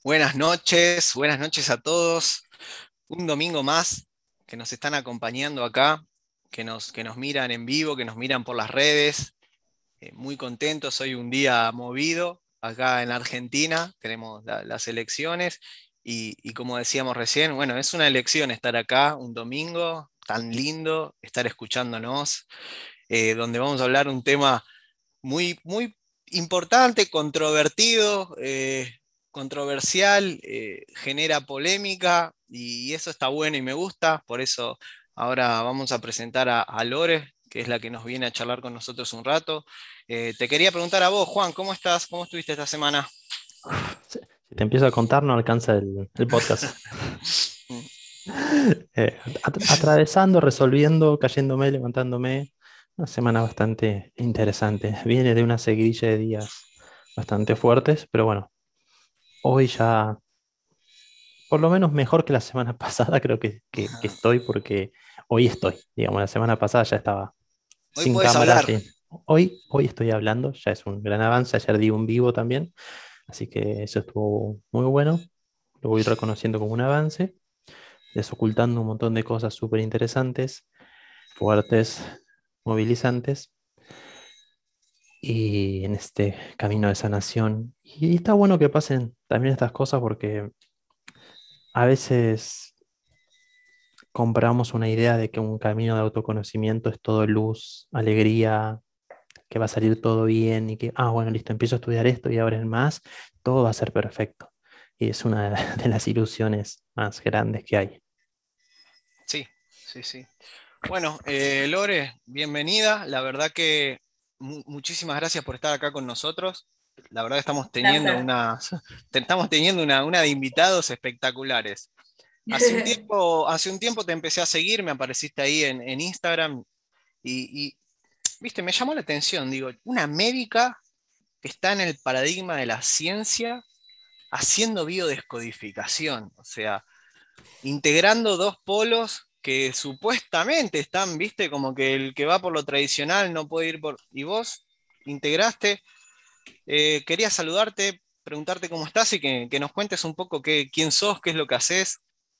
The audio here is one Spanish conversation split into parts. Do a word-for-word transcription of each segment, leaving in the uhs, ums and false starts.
Buenas noches, buenas noches a todos. Un domingo más que nos están acompañando acá, que nos, que nos miran en vivo, que nos miran por las redes. Eh, muy contentos, hoy un día movido acá en Argentina, tenemos la- las elecciones y, y como decíamos recién, bueno, es una elección estar acá un domingo tan lindo, estar escuchándonos, eh, donde vamos a hablar un tema muy, muy importante, controvertido, eh, controversial, eh, genera polémica y eso está bueno y me gusta. Por eso ahora vamos a presentar a, a Lore, que es la que nos viene a charlar con nosotros un rato. Eh, te quería preguntar a vos, Juan, ¿cómo estás? ¿Cómo estuviste esta semana? Si si te empiezo a contar, no alcanza el, el podcast. Eh, at- atravesando, resolviendo, cayéndome, levantándome. Una semana bastante interesante. Viene de una seguidilla de días bastante fuertes, pero bueno, hoy ya, por lo menos mejor que la semana pasada, creo que, que, que estoy, porque hoy estoy. Digamos, la semana pasada ya estaba Hoy sin podés cámara, hablar. sin. Hoy, hoy estoy hablando, ya es un gran avance. Ayer di un vivo también, así que eso estuvo muy bueno. Lo voy reconociendo como un avance, desocultando un montón de cosas súper interesantes, fuertes, movilizantes, y en este camino de sanación. Y está bueno que pasen también estas cosas porque a veces compramos una idea de que un camino de autoconocimiento es todo luz, alegría, que va a salir todo bien y que, ah, bueno, listo, empiezo a estudiar esto y ahora en más, todo va a ser perfecto. Y es una de las ilusiones más grandes que hay. Sí, sí, sí. Bueno, eh, Lore, bienvenida. La verdad que mu- muchísimas gracias por estar acá con nosotros. La verdad que estamos teniendo Placer. una, te- estamos teniendo una, una de invitados espectaculares. Hace un tiempo, hace un tiempo te empecé a seguir, me apareciste ahí en, en Instagram y, y, viste, me llamó la atención. Digo, una médica que está en el paradigma de la ciencia haciendo biodescodificación. O sea, integrando dos polos que supuestamente están, viste, como que el que va por lo tradicional no puede ir por... Y vos integraste. Eh, quería saludarte, preguntarte cómo estás y que, que nos cuentes un poco qué, quién sos, qué es lo que haces.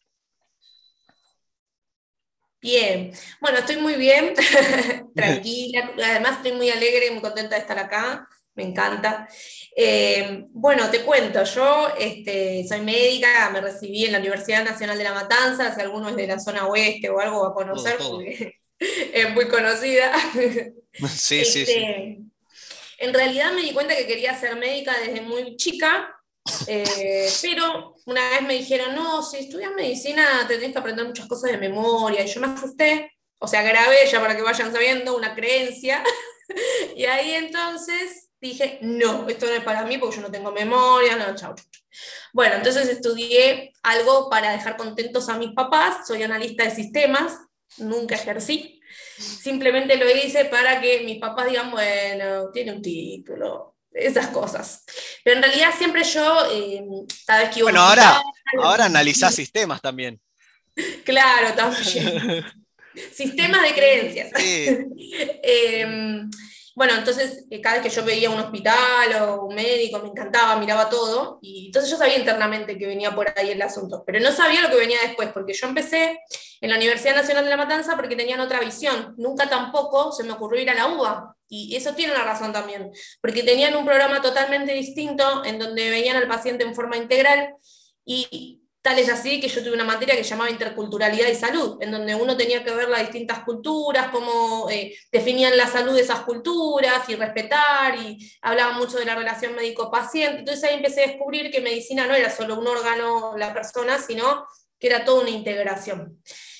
Bien, bueno, estoy muy bien, tranquila, además estoy muy alegre, muy contenta de estar acá, me encanta. Eh, bueno, te cuento, yo este, soy médica, me recibí en la Universidad Nacional de La Matanza, si alguno es de la zona oeste o algo va a Todo, conocer, todo. porque es muy conocida. Sí, sí, sí. Este, en realidad me di cuenta que quería ser médica desde muy chica, eh, pero una vez me dijeron, no, si estudias medicina te tenés que aprender muchas cosas de memoria, y yo me asusté, o sea, grabé ya para que vayan sabiendo una creencia, y ahí entonces dije, no, esto no es para mí porque yo no tengo memoria, no, chau, chau. Bueno, entonces estudié algo para dejar contentos a mis papás, soy analista de sistemas, nunca ejercí, simplemente lo hice para que mis papás digan, bueno, tiene un título, esas cosas. Pero en realidad siempre yo, eh, cada vez que iba a un Bueno, hospital, ahora, ahora analizás sistemas también. claro, también. Sistemas de creencias. Sí. Eh, bueno, entonces eh, cada vez que yo veía un hospital o un médico me encantaba, miraba todo, y entonces yo sabía internamente que venía por ahí el asunto, pero no sabía lo que venía después, porque yo empecé en la Universidad Nacional de La Matanza porque tenían otra visión, nunca tampoco se me ocurrió ir a la U B A, y eso tiene una razón también, porque tenían un programa totalmente distinto en donde veían al paciente en forma integral, y tal es así que yo tuve una materia que se llamaba interculturalidad y salud, en donde uno tenía que ver las distintas culturas, cómo eh, definían la salud de esas culturas y respetar, y hablaba mucho de la relación médico-paciente. Entonces ahí empecé a descubrir que medicina no era solo un órgano, la persona, sino que era toda una integración.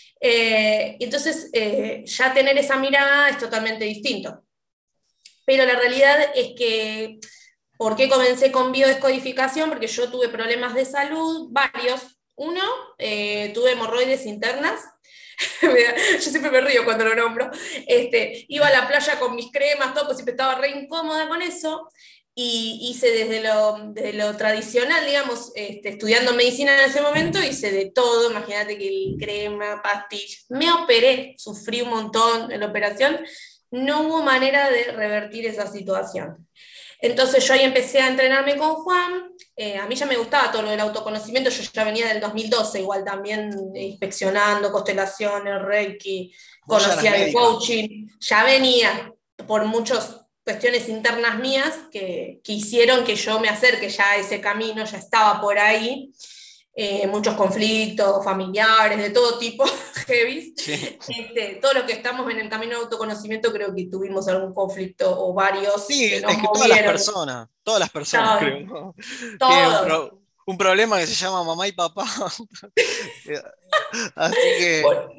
Eh, entonces eh, ya tener esa mirada es totalmente distinto. Pero la realidad es que ¿por qué comencé con biodescodificación? Porque yo tuve problemas de salud, varios. Uno, eh, tuve hemorroides internas. Yo siempre me río cuando lo nombro. Este, iba a la playa con mis cremas, todo, pues siempre estaba re incómoda con eso. Y hice desde lo, desde lo tradicional, digamos, este, estudiando medicina en ese momento, hice de todo. Imagínate que el crema, pastillas. Me operé, sufrí un montón en la operación. No hubo manera de revertir esa situación. Entonces yo ahí empecé a entrenarme con Juan, eh, a mí ya me gustaba todo lo del autoconocimiento, yo ya venía del dos mil doce, igual también eh, inspeccionando constelaciones, Reiki, Vos ya eras conocía de médica. coaching, ya venía por muchas cuestiones internas mías que, que hicieron que yo me acerque ya a ese camino, ya estaba por ahí. Eh, muchos conflictos familiares, de todo tipo, heavy. Sí. Este, todos los que estamos en el camino de autoconocimiento creo que tuvimos algún conflicto o varios Sí, que nos es que todas las movieron. personas, todas las personas Todos, creo, ¿no? Tienen un, todos. pro- un problema que se llama mamá y papá. Así que, Por,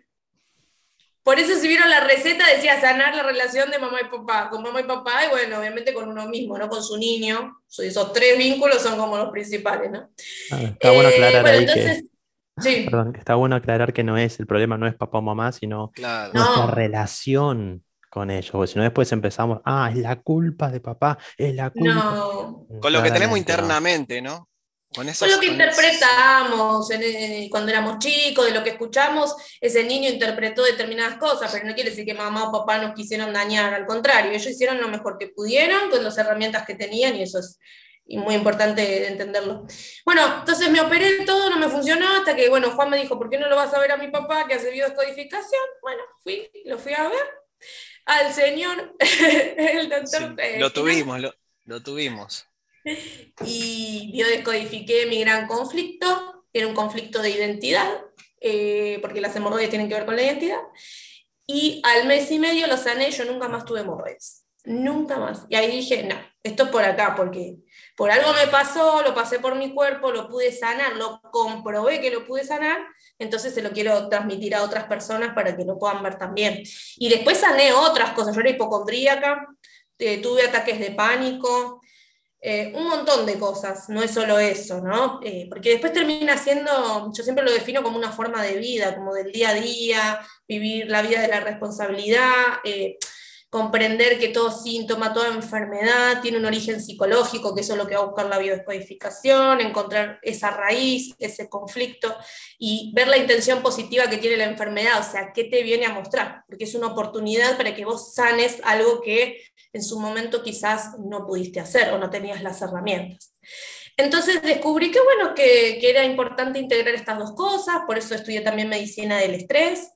por eso si vieron la receta decía sanar la relación de mamá y papá, con mamá y papá y bueno, obviamente con uno mismo, ¿no? Con su niño. Esos tres vínculos son como los principales, ¿no? Ah, está bueno Eh, aclarar bueno, ahí que, entonces, sí, perdón, que está bueno aclarar que no es, el problema no es papá o mamá, sino claro. nuestra no, relación con ellos, porque si no después empezamos, ah, es la culpa de papá, es la culpa. no. Mm, Con lo que tenemos claramente no. internamente, ¿no? Con Con lo esos, que con es- interpretamos en- en- cuando éramos chicos, de lo que escuchamos, ese niño interpretó determinadas cosas, pero no quiere decir que mamá o papá nos quisieron dañar, al contrario, ellos hicieron lo mejor que pudieron con las herramientas que tenían y eso es muy importante entenderlo. Bueno, entonces me operé todo, no me funcionó, hasta que, bueno, Juan me dijo, ¿por qué no lo vas a ver a mi papá que hace biodescodificación? Bueno, fui, lo fui a ver al señor, el doctor sí, eh, lo Espinal, tuvimos, lo, lo tuvimos. y biodescodifiqué mi gran conflicto, que era un conflicto de identidad, eh, porque las hemorroides tienen que ver con la identidad, y al mes y medio lo sané, yo nunca más tuve hemorroides, nunca más. Y ahí dije, no, esto es por acá, porque por algo me pasó, lo pasé por mi cuerpo, lo pude sanar, lo comprobé que lo pude sanar, entonces se lo quiero transmitir a otras personas para que lo puedan ver también. Y después sané otras cosas, yo era hipocondríaca, eh, tuve ataques de pánico, eh, un montón de cosas, no es solo eso, ¿no? Eh, porque después termina siendo, yo siempre lo defino como una forma de vida, como del día a día, vivir la vida de la responsabilidad, eh, comprender que todo síntoma, toda enfermedad tiene un origen psicológico, que eso es lo que va a buscar la biodescodificación, encontrar esa raíz, ese conflicto, y ver la intención positiva que tiene la enfermedad, o sea, qué te viene a mostrar, porque es una oportunidad para que vos sanes algo que en su momento quizás no pudiste hacer o no tenías las herramientas. Entonces descubrí que, bueno, que, que era importante integrar estas dos cosas, por eso estudié también medicina del estrés,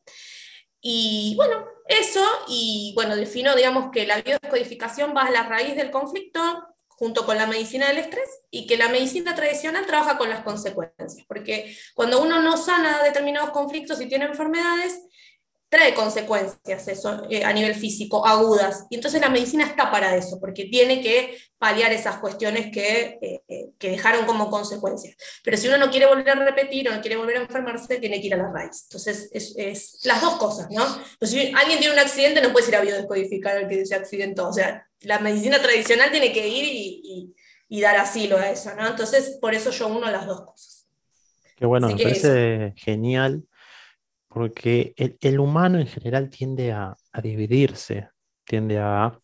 y bueno, eso, y bueno, defino, digamos, que la biodescodificación va a la raíz del conflicto, junto con la medicina del estrés, y que la medicina tradicional trabaja con las consecuencias, porque cuando uno no sana determinados conflictos y tiene enfermedades, trae consecuencias eso eh, a nivel físico, agudas, y entonces la medicina está para eso, porque tiene que paliar esas cuestiones que, eh, que dejaron como consecuencias. Pero si uno no quiere volver a repetir o no quiere volver a enfermarse, tiene que ir a la raíz. Entonces, es, es las dos cosas, ¿no? Pues si alguien tiene un accidente, no puede ir a biodescodificar al que se accidentó, o sea, la medicina tradicional tiene que ir y, y, y dar asilo a eso, ¿no? Entonces, por eso yo uno las dos cosas. Que bueno, Así me que eso. parece genial porque el, el humano en general tiende a, a dividirse, tiende a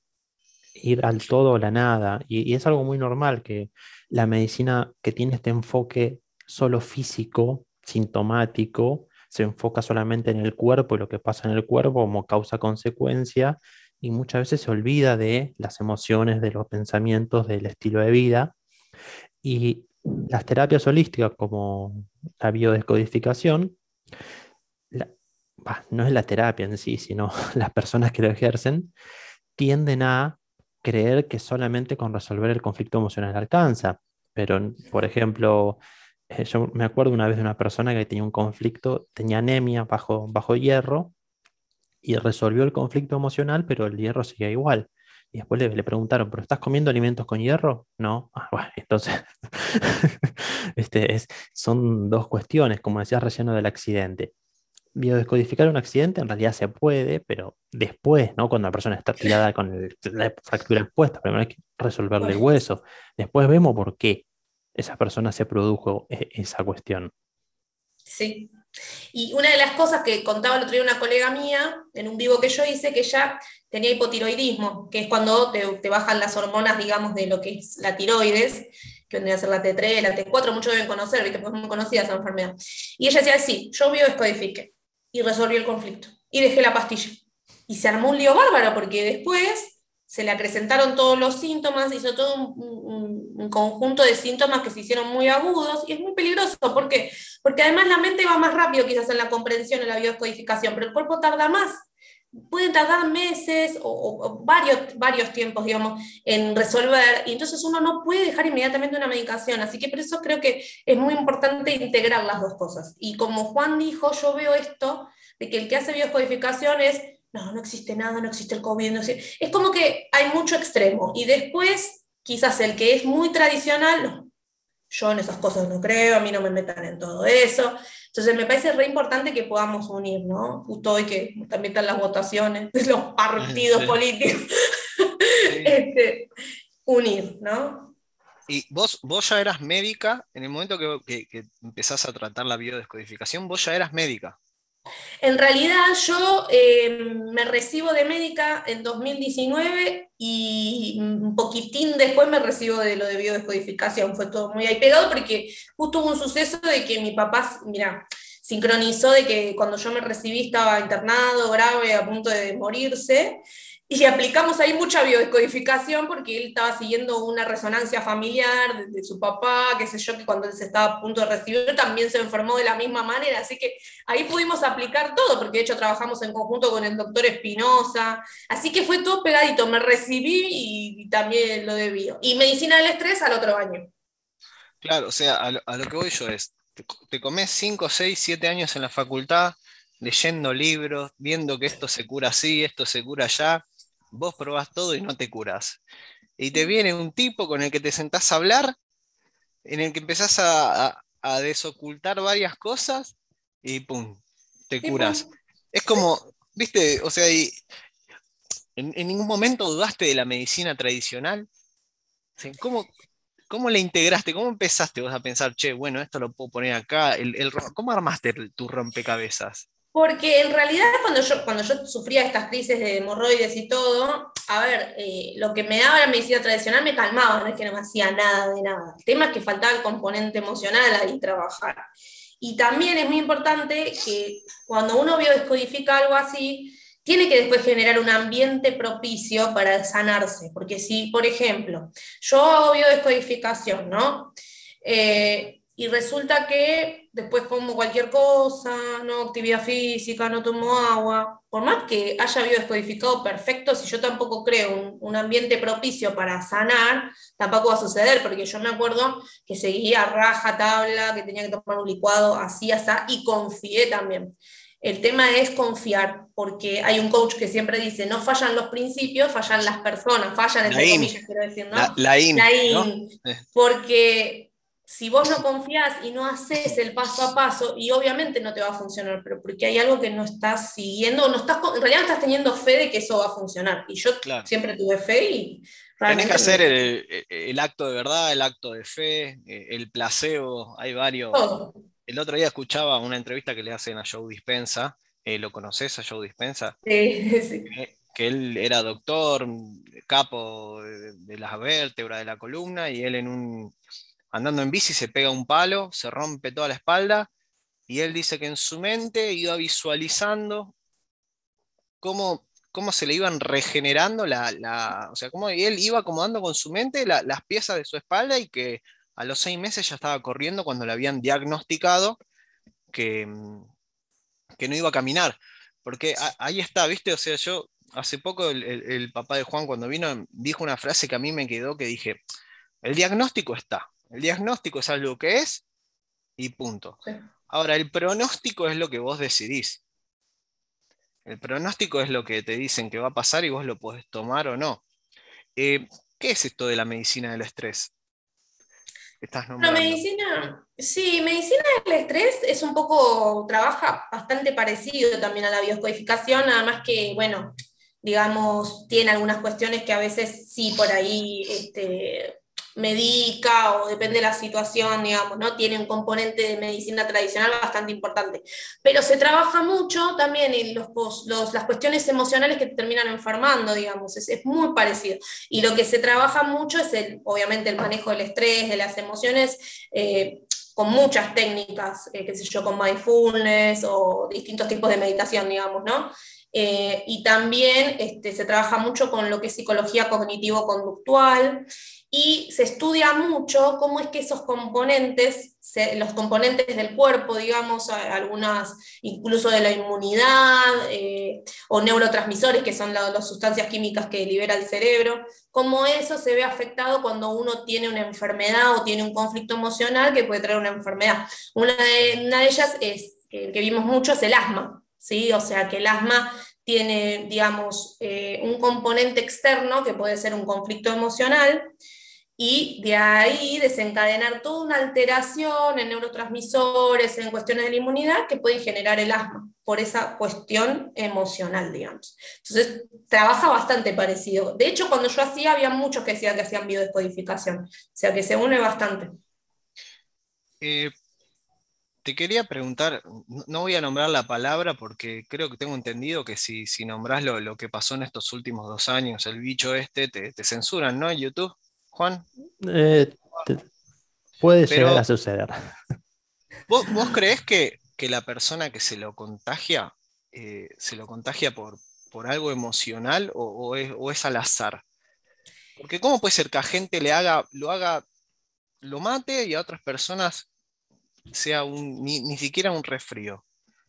ir al todo o la nada, y, y es algo muy normal que la medicina que tiene este enfoque solo físico, sintomático, se enfoca solamente en el cuerpo y lo que pasa en el cuerpo como causa-consecuencia, y muchas veces se olvida de las emociones, de los pensamientos, del estilo de vida, y las terapias holísticas como la biodescodificación, la- bah, no es la terapia en sí, sino las personas que lo ejercen, tienden a creer que solamente con resolver el conflicto emocional alcanza. Pero, por ejemplo, eh, yo me acuerdo una vez de una persona que tenía un conflicto, tenía anemia bajo, bajo hierro y resolvió el conflicto emocional, pero el hierro seguía igual. Y después le, le preguntaron, ¿pero estás comiendo alimentos con hierro? No. Ah, bueno, entonces, este, es, son dos cuestiones, como decías recién lo del accidente. Biodescodificar un accidente en realidad se puede, pero después, ¿no? Cuando la persona está tirada con el- la fractura expuesta, primero hay que resolverle el Bueno, hueso. Después vemos por qué esa persona se produjo e- esa cuestión. sí. Y una de las cosas que contaba el otro día una colega mía, en un vivo que yo hice, que ella tenía hipotiroidismo, que es cuando te, te bajan las hormonas, digamos, de lo que es la tiroides, que vendría a ser la T tres, la T cuatro, muchos deben conocer, ¿viste? Porque es muy conocida esa enfermedad. Y ella decía, sí, yo biodescodifiqué, y resolví el conflicto, y dejé la pastilla. Y se armó un lío bárbaro, porque después se le acrecentaron todos los síntomas, hizo todo un, un, un conjunto de síntomas que se hicieron muy agudos, y es muy peligroso. ¿Por qué? Porque además la mente va más rápido quizás en la comprensión, en la biodescodificación, pero el cuerpo tarda más. Pueden tardar meses o, o, o varios, varios tiempos, digamos, en resolver, y entonces uno no puede dejar inmediatamente una medicación, así que por eso creo que es muy importante integrar las dos cosas. Y como Juan dijo, yo veo esto, de que el que hace biodescodificación es, no, no existe nada, no existe el COVID, no existe. Es como que hay mucho extremo, y después, quizás el que es muy tradicional, no, yo en esas cosas no creo, a mí no me metan en todo eso. Entonces me parece re importante que podamos unir, ¿no? Justo hoy que también están las votaciones de los partidos Sí. políticos, Sí. este, unir, ¿no? Y vos, vos ya eras médica, en el momento que, que- que empezás a tratar la biodescodificación, vos ya eras médica. En realidad yo eh, me recibo de médica en dos mil diecinueve y un poquitín después me recibo de lo de biodescodificación. Fue todo muy ahí pegado porque justo hubo un suceso de que mi papá, mira, sincronizó de que cuando yo me recibí estaba internado, grave, a punto de morirse. Y aplicamos ahí mucha biodescodificación porque él estaba siguiendo una resonancia familiar de, de su papá, qué sé yo, que cuando él se estaba a punto de recibir también se enfermó de la misma manera, así que ahí pudimos aplicar todo, porque de hecho trabajamos en conjunto con el doctor Espinosa, así que fue todo pegadito, me recibí y, y también lo de bio. Y medicina del estrés al otro año. Claro, o sea, a lo, a lo que voy yo es, te, co- te comés cinco, seis, siete años en la facultad, leyendo libros, viendo que esto se cura así, esto se cura allá, vos probás todo y no te curás. Y te viene un tipo con el que te sentás a hablar, en el que empezás a, a- a desocultar varias cosas y pum, te Y curás. pum. Es como, viste, o sea, y en, en ningún momento dudaste de la medicina tradicional. O sea, ¿cómo, cómo la integraste? ¿Cómo empezaste vos a pensar, che, bueno, esto lo puedo poner acá? El, el ro- ¿cómo armaste el- tu rompecabezas? Porque en realidad cuando yo, cuando yo sufría estas crisis de hemorroides y todo, a ver, eh, lo que me daba la medicina tradicional me calmaba, no es que no me hacía nada de nada. El tema es que faltaba el componente emocional ahí trabajar. Y también es muy importante que cuando uno biodescodifica algo así, tiene que después generar un ambiente propicio para sanarse. Porque si, por ejemplo, yo hago biodescodificación, ¿no? Eh, y resulta que después como cualquier cosa, no hago actividad física, no tomo agua, por más que haya biodescodificado perfecto, si yo tampoco creo un, un ambiente propicio para sanar, tampoco va a suceder, porque yo me acuerdo que seguía raja tabla, que tenía que tomar un licuado, así, así, y confié también. El tema es confiar, porque hay un coach que siempre dice, no fallan los principios, fallan las personas, fallan La entre in, comillas, quiero decir, la, ¿no? la in, La ¿no? in, Eh, porque si vos no confías y no haces el paso a paso, y obviamente no te va a funcionar, pero porque hay algo que no estás siguiendo, no estás, en realidad no estás teniendo fe de que eso va a funcionar. Y yo claro. siempre tuve fe y Tenés que realmente hacer me... el, el- el acto de verdad, el acto de fe, eh, el placebo, hay varios. Todo. El otro día escuchaba una entrevista que le hacen a Joe Dispenza, eh, ¿lo conoces a Joe Dispenza? Sí, sí. Que, que él era doctor, capo de, de las vértebras de la columna, y él en un, andando en bici se pega un palo, se rompe toda la espalda, y él dice que en su mente iba visualizando cómo, cómo se le iban regenerando la, la- o sea, cómo él iba acomodando con su mente la- las piezas de su espalda y que a los seis meses ya estaba corriendo cuando le habían diagnosticado que, mm, que no iba a caminar. Porque a- ahí está, ¿viste? O sea, yo hace poco el, el- el papá de Juan cuando vino dijo una frase que a mí me quedó que dije, el diagnóstico está, el diagnóstico es algo que es y punto. Sí. Ahora, el pronóstico es lo que vos decidís. El pronóstico es lo que te dicen que va a pasar y vos lo podés tomar o no. Eh, ¿qué es esto de la medicina del estrés que estás Bueno, nombrando? medicina, sí, medicina del estrés es un poco, trabaja bastante parecido también a la bioscodificación, nada más que, bueno, digamos, tiene algunas cuestiones que a veces sí por ahí este, medica o depende de la situación, digamos, ¿no? Tiene un componente de medicina tradicional bastante importante. Pero se trabaja mucho también en los, pos- los- las cuestiones emocionales que te terminan enfermando, digamos, es, es muy parecido. Y lo que se trabaja mucho es, el, obviamente, el manejo del estrés, de las emociones, eh, con muchas técnicas, eh, qué sé yo, con mindfulness o distintos tipos de meditación, digamos, ¿no? Eh, y también este, se trabaja mucho con lo que es psicología cognitivo-conductual, y se estudia mucho cómo es que esos componentes, se, los componentes del cuerpo, digamos, algunas incluso de la inmunidad, eh, o neurotransmisores, que son la, las sustancias químicas que libera el cerebro, cómo eso se ve afectado cuando uno tiene una enfermedad o tiene un conflicto emocional que puede traer una enfermedad. Una de, una de ellas es, que, que vimos mucho, es el asma, ¿sí? O sea, que el asma tiene, digamos, eh, un componente externo que puede ser un conflicto emocional, y de ahí desencadenar toda una alteración en neurotransmisores, en cuestiones de la inmunidad, que pueden generar el asma, por esa cuestión emocional, digamos. Entonces, trabaja bastante parecido. De hecho, cuando yo hacía, había muchos que decían que hacían biodescodificación, o sea que se une bastante. Eh, Te quería preguntar, no no voy a nombrar la palabra porque creo que tengo entendido que si, si nombrás lo, lo que pasó en estos últimos dos años, el bicho este, te, te censuran, ¿no? En YouTube, Juan. Eh, te- puede llegar a Pero, suceder. ¿vos, vos creés que, que la persona que se lo contagia, eh, se lo contagia por, por algo emocional o, o es, o es al azar? Porque ¿cómo puede ser que a gente le haga, lo haga, lo mate y a otras personas sea un, ni, ni siquiera un resfrío?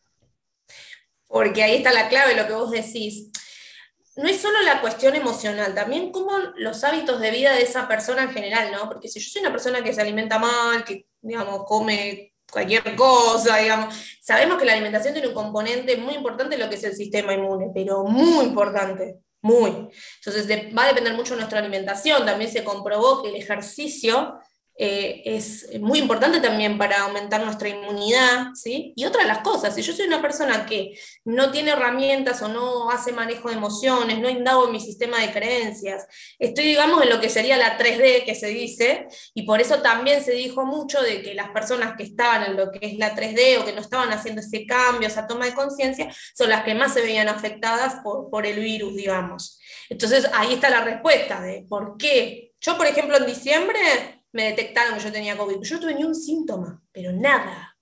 Porque ahí está la clave, lo que vos decís. No es solo la cuestión emocional, también como los hábitos de vida de esa persona en general, ¿no? Porque si yo soy una persona que se alimenta mal, que, digamos, come cualquier cosa, digamos, sabemos que la alimentación tiene un componente muy importante en lo que es el sistema inmune, pero muy importante, muy. Entonces de, va a depender mucho de nuestra alimentación. También se comprobó que el ejercicio eh, es muy importante también para aumentar nuestra inmunidad, ¿sí? Y otra de las cosas, si yo soy una persona que no tiene herramientas o no hace manejo de emociones, no indago en mi sistema de creencias, estoy, digamos, en lo que sería la tres D que se dice, y por eso también se dijo mucho de que las personas que estaban en lo que es la tres D o que no estaban haciendo ese cambio, esa toma de conciencia, son las que más se veían afectadas por, por el virus, digamos. Entonces ahí está la respuesta de por qué. Yo, por ejemplo, en diciembre me detectaron que yo tenía COVID, yo no tuve ni un síntoma, pero nada,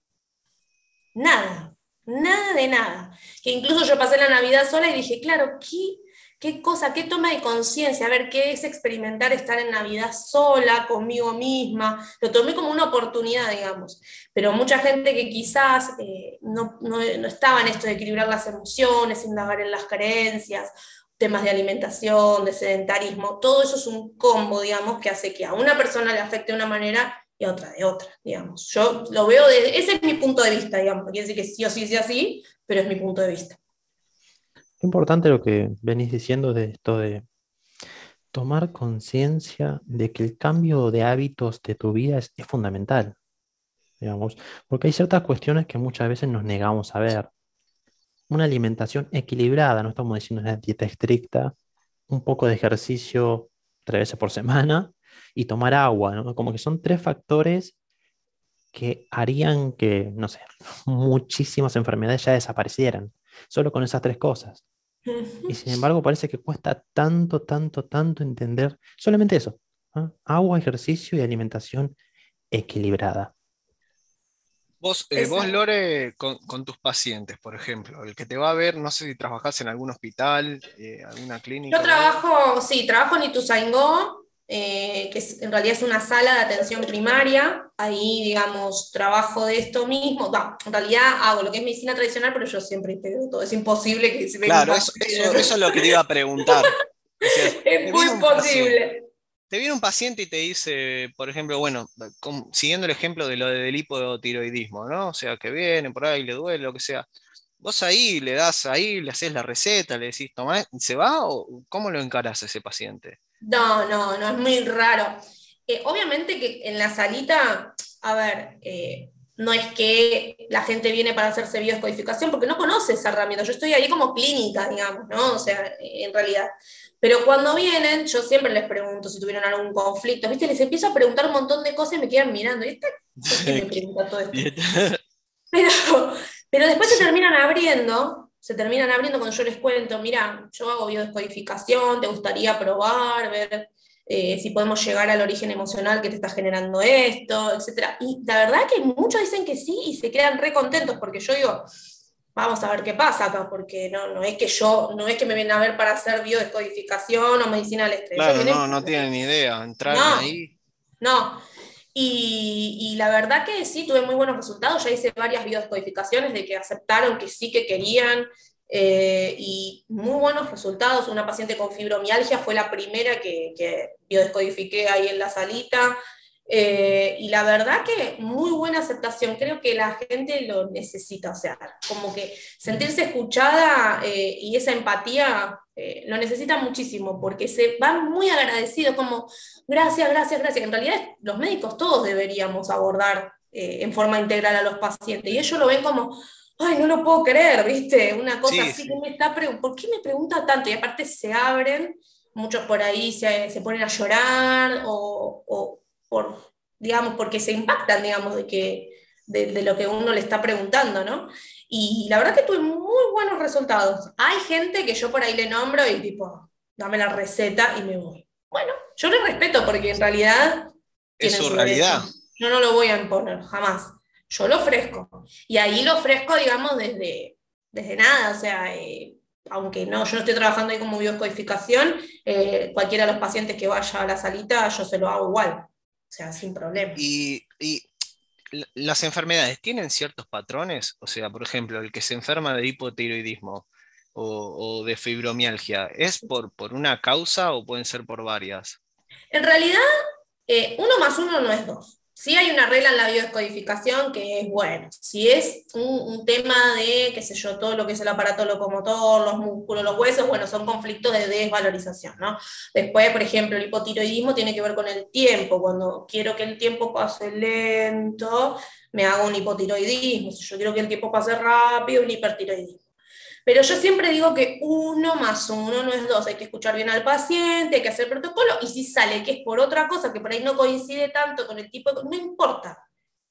nada. Nada de nada. Que incluso yo pasé la Navidad sola y dije, claro, ¿qué, qué cosa, qué toma de conciencia? A ver, ¿qué es experimentar estar en Navidad sola, conmigo misma? Lo tomé como una oportunidad, digamos. Pero mucha gente que quizás eh, no, no, no estaba en esto de equilibrar las emociones, indagar en las creencias, temas de alimentación, de sedentarismo, todo eso es un combo, digamos, que hace que a una persona le afecte de una manera y otra de otra, digamos. Yo lo veo desde, ese es mi punto de vista, digamos, no quiere decir que sí o sí sea así, pero es mi punto de vista. Qué importante lo que venís diciendo de esto de tomar conciencia de que el cambio de hábitos de tu vida es, es fundamental, digamos, porque hay ciertas cuestiones que muchas veces nos negamos a ver. Una alimentación equilibrada, no estamos diciendo una dieta estricta, un poco de ejercicio tres veces por semana y tomar agua, ¿no? Como que son tres factores que harían que, no sé, muchísimas enfermedades ya desaparecieran, solo con esas tres cosas. Y sin embargo, parece que cuesta tanto, tanto, tanto entender solamente eso, ¿ah? Agua, ejercicio y alimentación equilibrada. Vos, eh, vos Exacto. Lore, con, con tus pacientes, por ejemplo, el que te va a ver, no sé si trabajás en algún hospital, eh, alguna Yo clínica o algo. trabajo, sí, trabajo en Ituzaingó, eh, que es, en realidad es una sala de atención primaria. Ahí, digamos, trabajo de esto mismo. No, en realidad hago lo que es medicina tradicional, pero yo siempre integro todo. Es imposible que se venga un Claro, eso, eso, eso paciente. es lo que te iba a preguntar. Decías, Es te muy viene un paciente, posible. te viene un paciente y te dice, por ejemplo, bueno, com- siguiendo el ejemplo de lo del hipotiroidismo, ¿no? O sea, que viene por ahí, le duele, lo que sea. Vos ahí le das, ahí le haces la receta, le decís, toma, ¿y se va? ¿O cómo lo encarás a ese paciente? No, no, no, es muy raro. Eh, obviamente que en la salita, a ver, eh, no es que la gente viene para hacerse biodescodificación porque no conoce esa herramienta. Yo estoy ahí como clínica, digamos, ¿no? O sea, eh, en realidad. Pero cuando vienen, yo siempre les pregunto si tuvieron algún conflicto, ¿viste? Les empiezo a preguntar un montón de cosas y me quedan mirando. ¿Y esta, por qué me pregunta todo esto? Y- Pero, pero después se terminan abriendo, se terminan abriendo cuando yo les cuento, mira, yo hago biodescodificación, te gustaría probar, ver eh, si podemos llegar al origen emocional que te está generando esto, etcétera. Y la verdad que muchos dicen que sí y se quedan re contentos, porque yo digo, vamos a ver qué pasa acá, porque no, no es que yo, no es que me vienen a ver para hacer biodescodificación o medicina del estrés, ellos Claro, vienen no, no por- tienen ni idea. Entraron no, ahí. no. Y, y la verdad que sí, tuve muy buenos resultados, ya hice varias biodescodificaciones de que aceptaron que sí que querían, eh, y muy buenos resultados. Una paciente con fibromialgia fue la primera que, que biodescodifiqué ahí en la salita. Eh, y la verdad que muy buena aceptación, creo que la gente lo necesita, o sea, como que sentirse escuchada, eh, y esa empatía, eh, lo necesita muchísimo, porque se van muy agradecidos, como gracias, gracias, gracias. En realidad los médicos todos deberíamos abordar, eh, en forma integral a los pacientes, y ellos lo ven como, ay, no lo puedo creer, ¿viste? Una cosa Sí, así que sí. me está, pre- ¿por qué me pregunta tanto? Y aparte se abren, muchos por ahí se, se ponen a llorar o, o por, digamos, porque se impactan, digamos, de, que, de, de lo que uno le está preguntando, ¿no? Y la verdad que tuve muy buenos resultados. Hay gente que yo por ahí le nombro y tipo, dame la receta y me voy. Bueno, yo le respeto porque en realidad Es tienen su su derecho. realidad. Yo no lo voy a imponer, jamás. Yo lo ofrezco. Y ahí lo ofrezco, digamos, desde, desde nada. O sea, eh, aunque no, yo no estoy trabajando ahí como biocodificación, eh, cualquiera de los pacientes que vaya a la salita, yo se lo hago igual. O sea, sin problema. Y, y l- las enfermedades tienen ciertos patrones. O sea, por ejemplo, el que se enferma de hipotiroidismo o, o de fibromialgia, ¿es por, por una causa o pueden ser por varias? En realidad, eh, uno más uno no es dos. Sí hay una regla en la biodescodificación que es, bueno, si es un, un tema de, qué sé yo, todo lo que es el aparato locomotor, los músculos, los huesos, bueno, son conflictos de desvalorización, ¿no? Después, por ejemplo, el hipotiroidismo tiene que ver con el tiempo. Cuando quiero que el tiempo pase lento, me hago un hipotiroidismo. Si yo quiero que el tiempo pase rápido, un hipertiroidismo. Pero yo siempre digo que uno más uno no es dos, hay que escuchar bien al paciente, hay que hacer protocolo, y si sale que es por otra cosa, que por ahí no coincide tanto con el tipo de... No importa.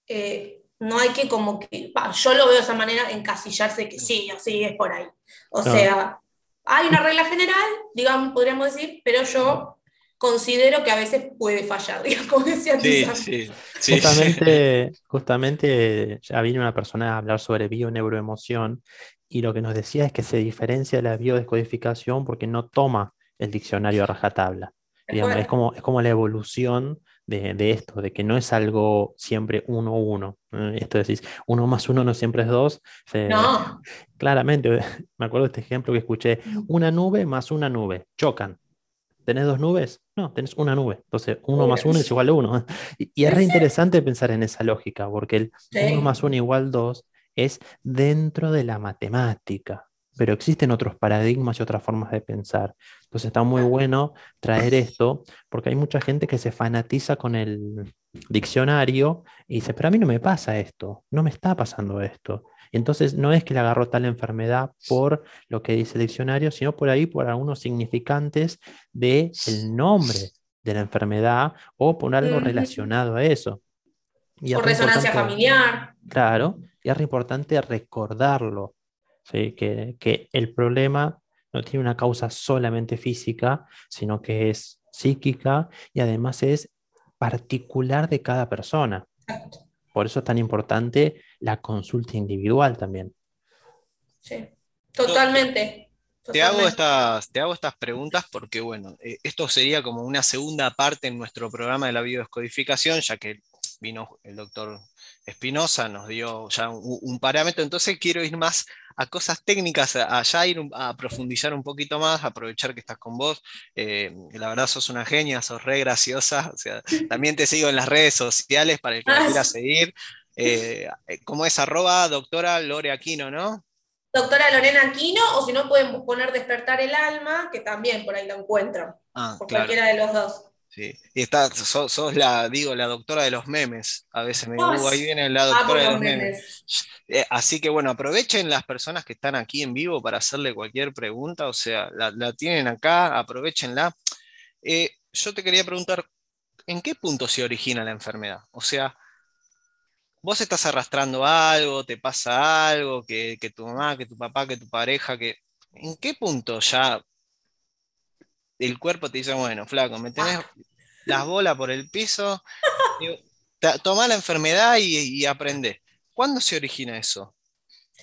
Eh, no hay que como que, bah, yo lo veo de esa manera, encasillarse que sí o sí es por ahí. O No, sea, hay una regla general, digamos, podríamos decir, pero yo considero que a veces puede fallar, digamos, como decía Sí, antes. sí, sí, sí. justamente, justamente ya vino una persona a hablar sobre bio-neuroemoción y lo que nos decía es que se diferencia de la biodescodificación porque no toma el diccionario a rajatabla. Digamos, es Después, como, es como la evolución de, de esto, de que no es algo siempre uno uno. ¿Eh? Esto decís, uno más uno no siempre es dos. Se- no. claramente, me acuerdo de este ejemplo que escuché, una nube más una nube, chocan. ¿Tenés dos nubes? No, tenés una nube. Entonces, uno más uno es igual a uno. Y, y es re interesante pensar en esa lógica, porque el uno Sí. más uno igual dos es dentro de la matemática. Pero existen otros paradigmas y otras formas de pensar. Entonces está muy bueno traer esto, porque hay mucha gente que se fanatiza con el diccionario y dice, pero a mí no me pasa esto, no me está pasando esto. Entonces no es que le agarró tal enfermedad por lo que dice el diccionario, sino por ahí por algunos significantes del nombre de la enfermedad o por algo Ujú. relacionado a eso. Y O es re resonancia importante, familiar. claro, y es re importante recordarlo, ¿sí? Que, que el problema no tiene una causa solamente física, sino que es psíquica y además es particular de cada persona. Por eso es tan importante la consulta individual también. Sí, Yo te, totalmente, te hago totalmente. estas, te hago estas preguntas porque, bueno, eh, esto sería como una segunda parte en nuestro programa de la biodescodificación, ya que vino el doctor Espinosa, nos dio ya un, un parámetro, entonces quiero ir más a cosas técnicas, a- allá ir un- a profundizar un poquito más, aprovechar que estás con vos. Eh, la verdad sos una genia, sos re graciosa, o sea, también te sigo en las redes sociales para el que la Ah, quiera sí. seguir. Eh, ¿cómo es? Arroba doctora Lore Aquino, ¿no? Doctora Lorena Aquino, o si no pueden poner Despertar el Alma, que también por ahí lo encuentran, Ah, por claro. cualquiera de los dos. Sí. Y está, sos, sos la, digo, la doctora de los memes. A veces me digo, Ah, uh, ahí sí. viene la Amo doctora de los los memes. memes. Eh, así que bueno, aprovechen las personas que están aquí en vivo para hacerle cualquier pregunta. O sea, la, la tienen acá, aprovechenla. Eh, yo te quería preguntar, ¿en qué punto se origina la enfermedad? O sea, vos estás arrastrando algo, te pasa algo, que, que tu mamá, que tu papá, que tu pareja, que... ¿En qué punto ya el cuerpo te dice, bueno, flaco, me tenés Basta. las bolas por el piso? Digo, ta- tomá la enfermedad y, y aprendé. ¿Cuándo se origina eso?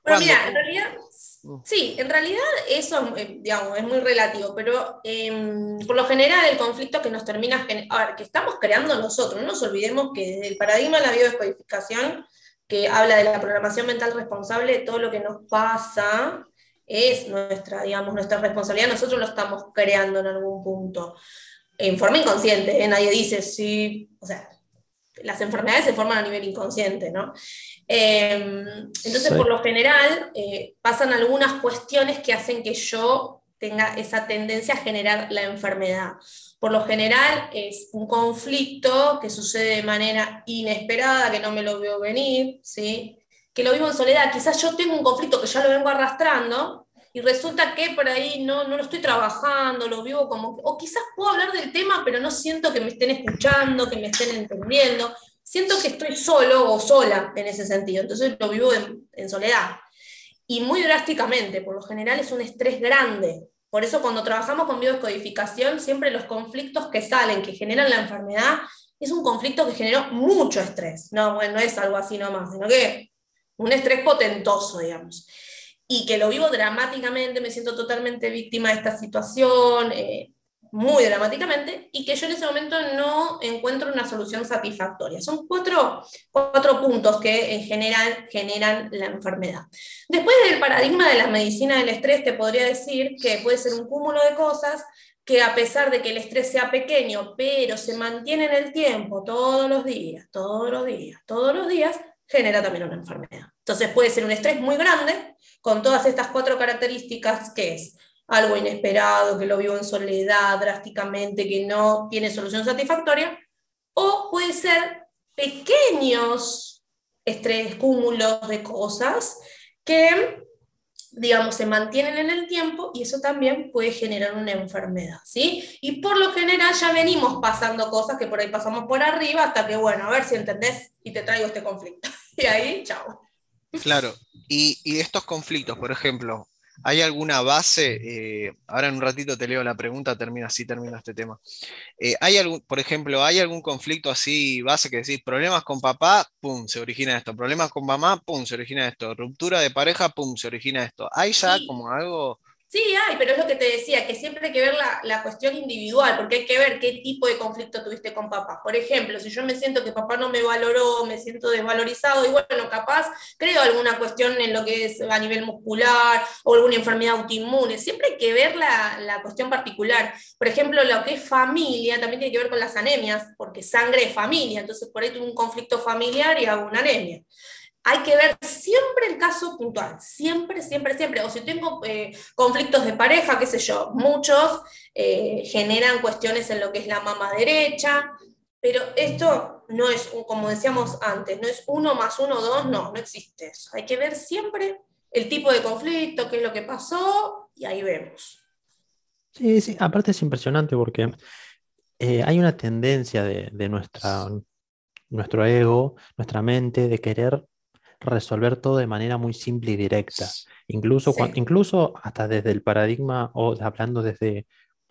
Bueno, ¿Cuándo? mira, en ¿Cómo? realidad, Mm. sí, en realidad eso, eh, digamos, es muy relativo, pero eh, por lo general el conflicto que nos termina, gen- a ver, que estamos creando nosotros, no nos olvidemos que desde el paradigma de la biodescodificación, que habla de la programación mental responsable, todo lo que nos pasa es nuestra, digamos, nuestra responsabilidad, nosotros lo estamos creando en algún punto, en forma inconsciente, ¿eh? Nadie dice, sí, o sea, las enfermedades se forman a nivel inconsciente, ¿no? Eh, entonces, por Sí, lo general, eh, pasan algunas cuestiones que hacen que yo tenga esa tendencia a generar la enfermedad. Por lo general es un conflicto que sucede de manera inesperada, que no me lo veo venir, ¿sí? Que lo vivo en soledad. Quizás yo tengo un conflicto que ya lo vengo arrastrando y resulta que por ahí no, no lo estoy trabajando, lo vivo como... O quizás puedo hablar del tema, pero no siento que me estén escuchando, que me estén entendiendo. Siento que estoy solo o sola en ese sentido, entonces lo vivo en, en soledad. Y muy drásticamente, por lo general es un estrés grande. Por eso cuando trabajamos con biodescodificación, siempre los conflictos que salen, que generan la enfermedad, es un conflicto que generó mucho estrés. No, bueno, no es algo así nomás, sino que un estrés potentoso, digamos. Y que lo vivo dramáticamente, me siento totalmente víctima de esta situación, eh, muy dramáticamente, y que yo en ese momento no encuentro una solución satisfactoria. Son cuatro, cuatro puntos que en general generan la enfermedad. Después del paradigma de la medicina del estrés, te podría decir que puede ser un cúmulo de cosas que a pesar de que el estrés sea pequeño, pero se mantiene en el tiempo todos los días, todos los días, todos los días, genera también una enfermedad. Entonces puede ser un estrés muy grande, con todas estas cuatro características, que es algo inesperado, que lo vivo en soledad drásticamente, que no tiene solución satisfactoria, o puede ser pequeños estrés, cúmulos de cosas que, digamos, se mantienen en el tiempo y eso también puede generar una enfermedad, ¿sí? Y por lo general ya venimos pasando cosas que por ahí pasamos por arriba hasta que, bueno, a ver si entendés y te traigo este conflicto. Y ahí, chao. Claro, y, y de estos conflictos, por ejemplo, ¿hay alguna base? Eh, ahora en un ratito te leo la pregunta, termino así, termino este tema. Eh, ¿hay algún, por ejemplo, hay algún conflicto así base que decís, problemas con papá, pum, se origina esto, problemas con mamá, pum, se origina esto, ruptura de pareja, pum, se origina esto? ¿Hay ya Y como algo? sí, hay, pero es lo que te decía, que siempre hay que ver la, la cuestión individual, porque hay que ver qué tipo de conflicto tuviste con papá. Por ejemplo, si yo me siento que papá no me valoró, me siento desvalorizado, y bueno, capaz creo alguna cuestión en lo que es a nivel muscular o alguna enfermedad autoinmune. Siempre hay que ver la, la cuestión particular. Por ejemplo, lo que es familia también tiene que ver con las anemias, porque sangre es familia, entonces por ahí tuve un conflicto familiar y hago una anemia. Hay que ver siempre el caso puntual, siempre, siempre, siempre. O si tengo eh, conflictos de pareja, qué sé yo, muchos eh, generan cuestiones en lo que es la mama derecha, pero esto no es, un- como decíamos antes, no es uno más uno, dos, no, no existe eso. Hay que ver siempre el tipo de conflicto, qué es lo que pasó, y ahí vemos. sí, sí, aparte es impresionante porque eh, hay una tendencia de, de nuestra, nuestro ego, nuestra mente, de querer resolver todo de manera muy simple y directa. Incluso, cuan- Sí. incluso hasta desde el paradigma o hablando desde,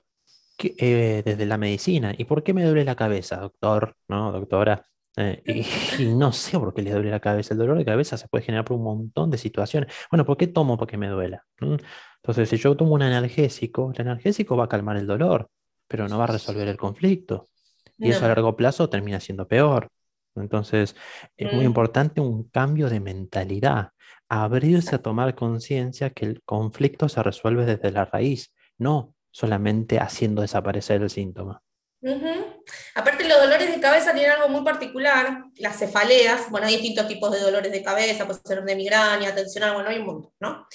que- eh, desde la medicina. ¿Y por qué me duele la cabeza, doctor? ¿No, doctora? Eh, y, y no sé por qué le duele la cabeza. El dolor de cabeza se puede generar por un montón de situaciones. Bueno, ¿por qué tomo para que me duela? ¿Mm? Entonces, si yo tomo un analgésico, el analgésico va a calmar el dolor, pero no va a resolver el conflicto. Y eso a No. largo plazo termina siendo peor. Entonces, es muy Mm, importante un cambio de mentalidad, abrirse a exacto. tomar conciencia que el conflicto se resuelve desde la raíz, no solamente haciendo desaparecer el síntoma. Ujú. Aparte, los dolores de cabeza tienen algo muy particular, las cefaleas, bueno, hay distintos tipos de dolores de cabeza, puede ser de migraña, tensional, bueno, hay un montón, ¿no?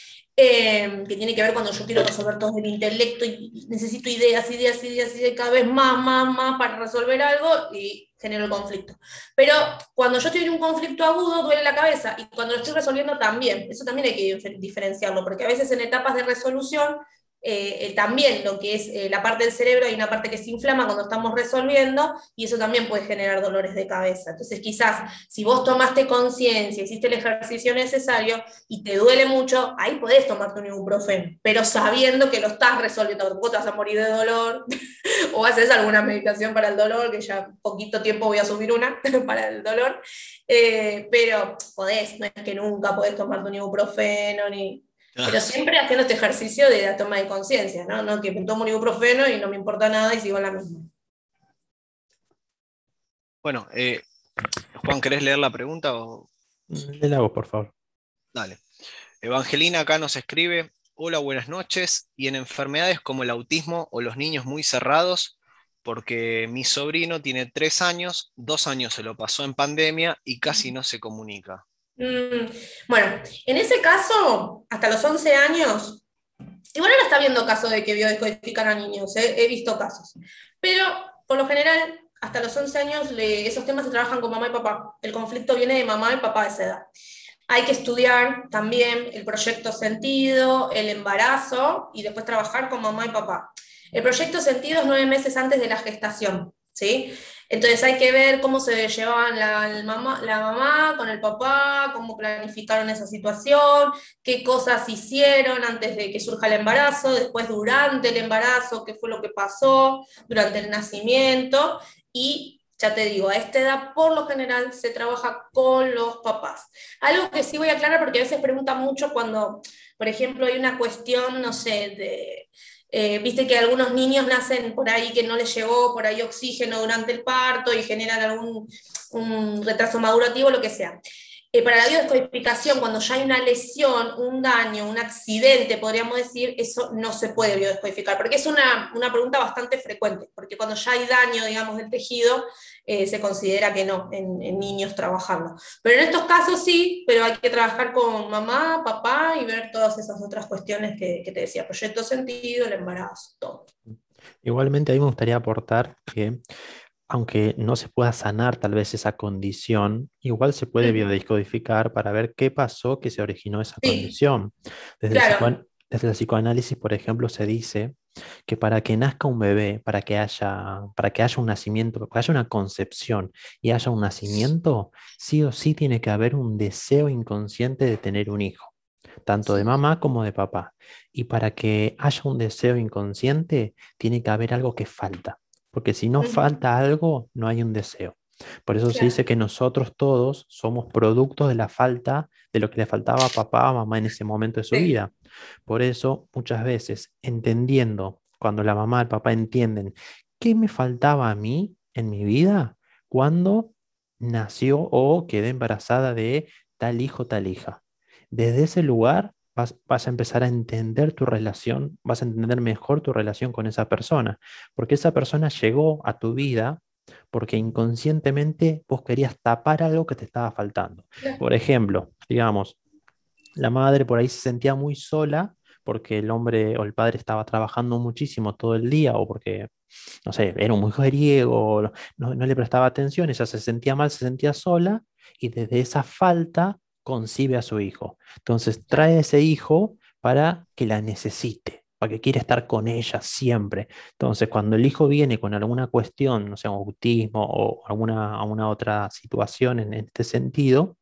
Eh, que tiene que ver cuando yo quiero resolver todo el intelecto y necesito ideas, ideas, ideas, ideas, cada vez más, más, más para resolver algo y genero el conflicto. Pero cuando yo estoy en un conflicto agudo, duele la cabeza, y cuando lo estoy resolviendo también, eso también hay que diferenciarlo, porque a veces en etapas de resolución eh, eh, también lo que es eh, la parte del cerebro, hay una parte que se inflama cuando estamos resolviendo, y eso también puede generar dolores de cabeza. Entonces quizás si vos tomaste conciencia, hiciste el ejercicio necesario y te duele mucho, ahí podés tomarte un ibuprofeno, pero sabiendo que lo estás resolviendo, tampoco te vas a morir de dolor, o haces alguna meditación para el dolor, que ya poquito tiempo voy a subir una para el dolor, eh, pero podés, no es que nunca podés tomarte un ibuprofeno, ni... Pero siempre haciendo este ejercicio de la toma de conciencia, ¿no? No que me tomo un ibuprofeno y no me importa nada y sigo en la misma. Bueno, eh, Juan, ¿querés leer la pregunta? O... Le hago, por favor. Dale. Evangelina acá nos escribe: hola, buenas noches. Y en enfermedades como el autismo o los niños muy cerrados, porque mi sobrino tiene tres años, dos años se lo pasó en pandemia y casi no se comunica. Mm, bueno, en ese caso, hasta los once años, igual ahora está viendo casos de que biodescodifican a niños, ¿eh? He visto casos, pero por lo general, hasta los once años, le, esos temas se trabajan con mamá y papá. El conflicto viene de mamá y papá a esa edad. Hay que estudiar también el proyecto sentido, el embarazo, y después trabajar con mamá y papá. El proyecto sentido es nueve meses antes de la gestación, ¿sí? Entonces hay que ver cómo se llevaban la, el mamá, la mamá con el papá, cómo planificaron esa situación, qué cosas hicieron antes de que surja el embarazo, después durante el embarazo, qué fue lo que pasó durante el nacimiento, y ya te digo, a esta edad por lo general se trabaja con los papás. Algo que sí voy a aclarar, porque a veces preguntan mucho cuando, por ejemplo, hay una cuestión, no sé, de... Eh, viste que algunos niños nacen por ahí que no les llegó por ahí oxígeno durante el parto y generan algún un retraso madurativo, lo que sea. Eh, para la biodescodificación, cuando ya hay una lesión, un daño, un accidente, podríamos decir, eso no se puede biodescodificar, porque es una, una pregunta bastante frecuente, porque cuando ya hay daño, digamos, del tejido, eh, se considera que no, en, en niños trabajando. Pero en estos casos sí, pero hay que trabajar con mamá, papá y ver todas esas otras cuestiones que, que te decía, proyecto sentido, el embarazo, todo. Igualmente, a mí me gustaría aportar que, aunque no se pueda sanar tal vez esa condición, igual se puede Mm, biodescodificar para ver qué pasó que se originó esa sí, condición. Desde el claro. psicoan- desde el psicoanálisis, por ejemplo, se dice que para que nazca un bebé, para que haya, para que haya un nacimiento, para que haya una concepción y haya un nacimiento, sí o sí tiene que haber un deseo inconsciente de tener un hijo, tanto de Sí. mamá como de papá. Y para que haya un deseo inconsciente, tiene que haber algo que falta, porque si no Ujú, falta algo, no hay un deseo. Por eso se dice claro. que nosotros todos somos productos de la falta de lo que le faltaba a papá o mamá en ese momento de su Sí. vida. Por eso, muchas veces, entendiendo, cuando la mamá y el papá entienden qué me faltaba a mí en mi vida cuando nació o quedé embarazada de tal hijo, tal hija. Desde ese lugar vas, vas a empezar a entender tu relación, vas a entender mejor tu relación con esa persona, porque esa persona llegó a tu vida porque inconscientemente vos querías tapar algo que te estaba faltando. Claro. Por ejemplo, digamos, la madre por ahí se sentía muy sola porque el hombre o el padre estaba trabajando muchísimo todo el día o porque, no sé, era un mujeriego, no, no no le prestaba atención, ella se sentía mal, se sentía sola y desde esa falta concibe a su hijo. Entonces trae a ese hijo para que la necesite, para que quiera estar con ella siempre. Entonces, cuando el hijo viene con alguna cuestión, no sé, autismo o alguna, alguna otra situación en este sentido,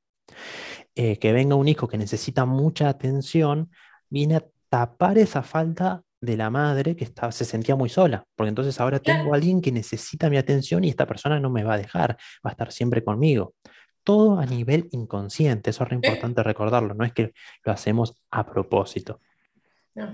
eh, que venga un hijo que necesita mucha atención, viene a tapar esa falta de la madre que estaba, se sentía muy sola, porque entonces ahora tengo a Claro. alguien que necesita mi atención y esta persona no me va a dejar, va a estar siempre conmigo. Todo a nivel inconsciente, eso es re ¿Eh? importante recordarlo, no es que lo hacemos a propósito. No.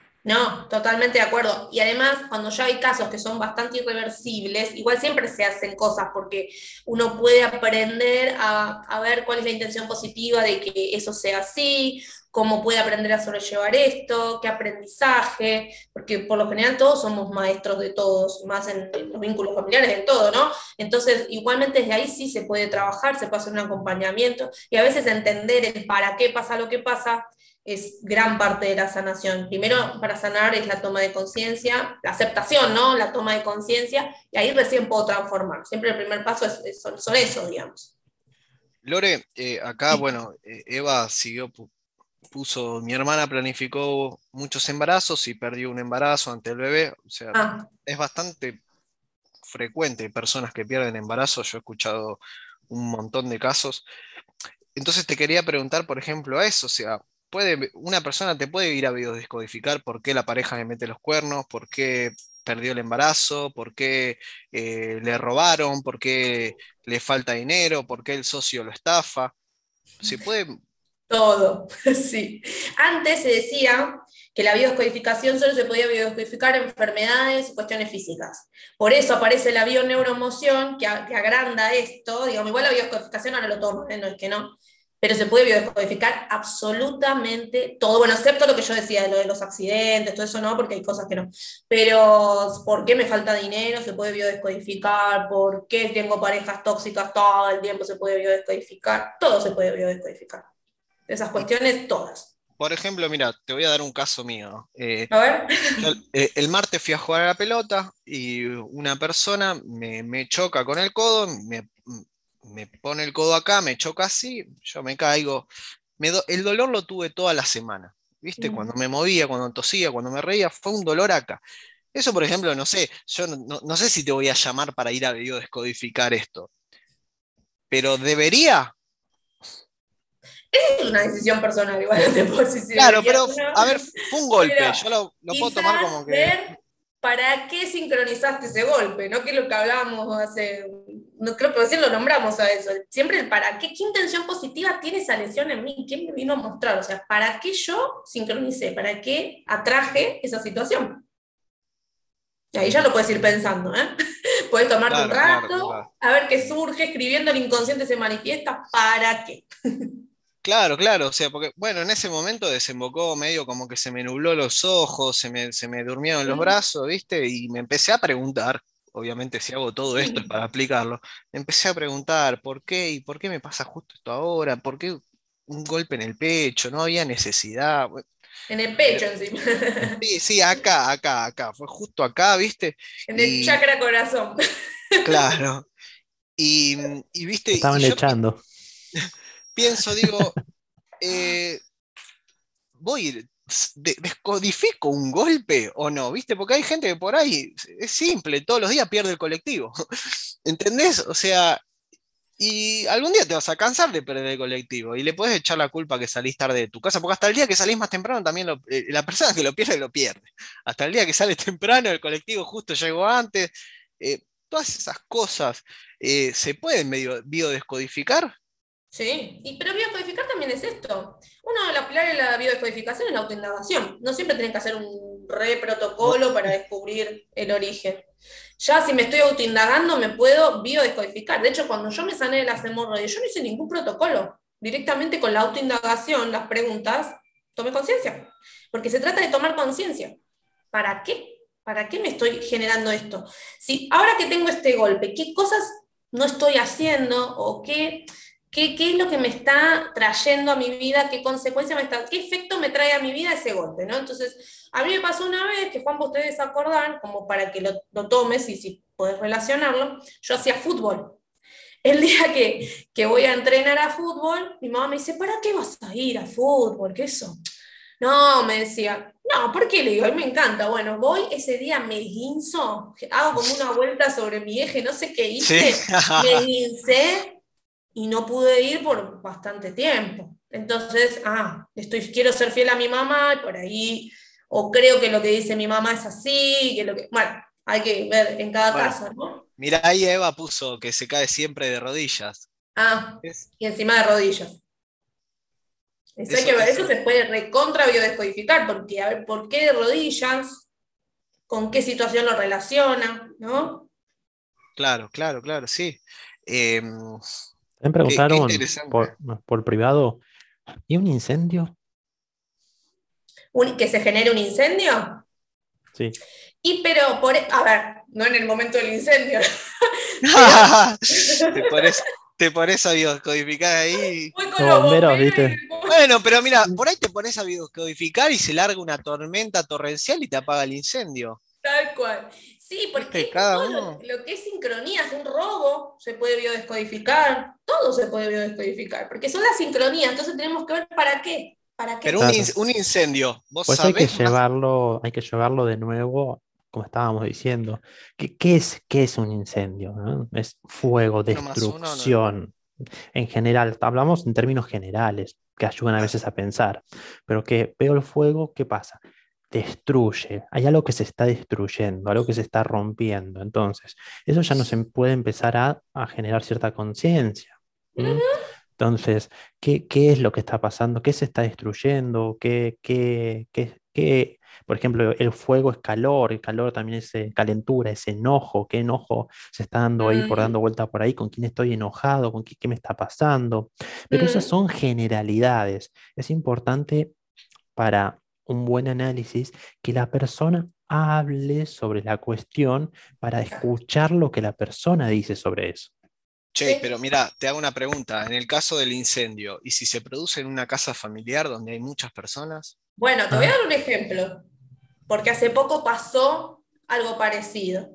No, totalmente de acuerdo. Y además, cuando ya hay casos que son bastante irreversibles, igual siempre se hacen cosas porque uno puede aprender a, a ver cuál es la intención positiva de que eso sea así, cómo puede aprender a sobrellevar esto, qué aprendizaje, porque por lo general todos somos maestros de todos, más en, en los vínculos familiares, en todo, ¿no? Entonces, igualmente desde ahí sí se puede trabajar, se puede hacer un acompañamiento y a veces entender el para qué pasa lo que pasa es gran parte de la sanación. Primero, para sanar es la toma de conciencia, la aceptación, ¿no? La toma de conciencia, y ahí recién puedo transformar. Siempre el primer paso es, es- son, son, eso, digamos. Lore, eh, acá, bueno, eh, Eva siguió pu- puso, mi hermana planificó muchos embarazos y perdió un embarazo ante el bebé. O sea, Ah, es bastante frecuente personas que pierden embarazo. Yo he escuchado un montón de casos. Entonces te quería preguntar, por ejemplo, a eso. O sea, puede, una persona te puede ir a biodescodificar por qué la pareja le mete los cuernos, por qué perdió el embarazo, por qué eh, le robaron, por qué le falta dinero, por qué el socio lo estafa. Se puede. todo, sí. Antes se decía que la biodescodificación solo se podía biodescodificar enfermedades y cuestiones físicas. Por eso aparece la bioneuromoción, que, a- que agranda esto. Digamos, igual la biodescodificación ahora lo tomo, ¿eh? No es que no. Pero se puede biodescodificar absolutamente todo. Bueno, excepto lo que yo decía, de lo de los accidentes, todo eso no, porque hay cosas que no. Pero, ¿por qué me falta dinero? Se puede biodescodificar. ¿Por qué tengo parejas tóxicas todo el tiempo? Se puede biodescodificar. Todo se puede biodescodificar. Esas Y, cuestiones todas. por ejemplo, mira, te voy a dar un caso mío. Eh, A ver. yo, eh, el martes fui a jugar a la pelota y una persona me, me choca con el codo, me, me pone el codo acá, me choca así, yo me caigo. Me do- el dolor lo tuve toda la semana. ¿Viste? Cuando me movía, cuando tosía, cuando me reía, fue un dolor acá. Eso, por ejemplo, no sé, yo no, no- no sé si te voy a llamar para ir a biodescodificar esto, pero debería. Es una decisión personal, igual no te puedo decir si Claro, debería pero, o no. a ver, fue un Pero golpe, yo lo, lo puedo tomar quizás como que. ver para qué sincronizaste ese golpe, ¿no? Que es lo que hablábamos hace. No creo que recién lo nombramos a eso. Siempre el para qué, qué intención positiva tiene esa lesión en mí, quién me vino a mostrar. O sea, ¿para qué yo sincronicé? ¿Para qué atraje esa situación? Y ahí ya lo puedes ir pensando, ¿eh? Puedes tomarte un Claro, claro, claro. rato, a ver qué surge, escribiendo el inconsciente se manifiesta, ¿para qué? Claro, claro, o sea, porque, bueno, en ese momento desembocó medio como que se me nubló los ojos, se me, se me durmieron los brazos, ¿viste? Y me empecé a preguntar, obviamente si hago todo esto es para aplicarlo, me empecé a preguntar por qué y por qué me pasa justo esto ahora, por qué un golpe en el pecho, no había necesidad. Bueno, En el pero- pecho encima, sí, sí, acá, acá, acá, fue justo acá, ¿viste? en el Y chakra corazón. claro, y, y ¿viste? Te Y estaban yo pi- echando. pienso, digo, eh, voy, de- descodifico un golpe o no, ¿viste? Porque hay gente que por ahí es simple, todos los días pierde el colectivo. ¿Entendés? O sea, y algún día te vas a cansar de perder el colectivo y le puedes echar la culpa que salís tarde de tu casa, porque hasta el día que salís más temprano también lo- eh, la persona que lo pierde lo pierde. Hasta el día que sale temprano el colectivo justo llegó antes. Eh, todas esas cosas eh, se pueden medio biodescodificar. Sí, y, pero biodescodificar también es esto. Uno de los pilares de la biodescodificación es la autoindagación. No siempre tenés que hacer un re Bu- protocolo para descubrir el origen. Ya si me estoy autoindagando, me puedo biodescodificar. De hecho, cuando yo me sané de las hemorroides, yo no hice ningún protocolo. Directamente con la autoindagación, las preguntas, tomé conciencia. Porque se trata de tomar conciencia. ¿Para qué? ¿Para qué me estoy generando esto? Si ahora que tengo este golpe, ¿qué cosas no estoy haciendo o qué? ¿Qué, ¿Qué es lo que me está trayendo a mi vida? ¿Qué consecuencia me está, qué efecto me trae a mi vida ese golpe? ¿No? Entonces, a mí me pasó una vez que, Juan, ustedes se acordan, como para que lo, lo tomes y si podés relacionarlo, yo hacía fútbol. El día que, que voy a entrenar a fútbol, mi mamá me dice, ¿para qué vas a ir a fútbol? ¿Qué eso? No, me decía, no, ¿por qué? Le digo, a mí me encanta. Bueno, voy ese día, me esguinzo, hago como una vuelta sobre mi eje, no sé qué Sí. hice, me esguincé y no pude ir por bastante tiempo. Entonces, ah, estoy, quiero ser fiel a mi mamá y por ahí, o creo que lo que dice mi mamá es así, que lo que, bueno, hay que ver en cada Bueno, caso, ¿no? mira, ahí Eva puso que se cae siempre de rodillas. Ah, Es- y encima de rodillas. Eso, hay que Eso, ver, eso eso, se puede recontra biodescodificar, porque a ver, ¿por qué de rodillas? ¿Con qué situación lo relaciona? ¿No? claro, claro, claro, sí. Eh, Me qué, qué preguntaron interesante. por, por privado, ¿y un incendio? Un- ¿que se genere un incendio? Sí. Y pero, por, a ver, no en el momento del incendio, pero Te pones, te pones a biodescodificar ahí. voy con Los los bomberos, bomberos ¿viste? y Bueno, pero mira, por ahí te pones a biodescodificar y se larga una tormenta torrencial y te apaga el incendio. tal cual. Sí, porque ¿Viste? esto, Cada todo uno. lo, lo que es sincronías, un robo se puede biodescodificar, todo se puede biodescodificar, porque son las sincronías, entonces tenemos que ver para qué. ¿Para qué? Pero un, Claro. in- un incendio, ¿vos Pues hay que sabés más? llevarlo, hay que llevarlo de nuevo, como estábamos diciendo. ¿Qué, qué es, qué es un incendio? ¿No? Es fuego, Uno más uno, nueve. destrucción. En general, hablamos en términos generales, que ayudan a Claro. veces a pensar. Pero que veo el fuego, ¿qué pasa? Destruye. Hay algo que se está destruyendo, algo que se está rompiendo. Entonces, eso ya nos em- puede empezar a, a generar cierta conciencia. ¿M? Entonces, ¿qué, qué es lo que está pasando? ¿Qué se está destruyendo? ¿Qué, qué, qué, qué- Por ejemplo, el fuego es calor, el calor también es eh, calentura, es enojo. ¿Qué enojo se está dando ahí por dando Mm, vuelta por ahí? ¿Con quién estoy enojado? ¿Con qué, qué me está pasando? Pero esas mm, son generalidades. Es importante para un buen análisis que la persona hable sobre la cuestión para exacto. escuchar lo que la persona dice sobre eso. Che, Sí. pero mira, te hago una pregunta. En el caso del incendio, ¿y si se produce en una casa familiar donde hay muchas personas? Bueno, te voy a Ah, dar un ejemplo, porque hace poco pasó algo parecido.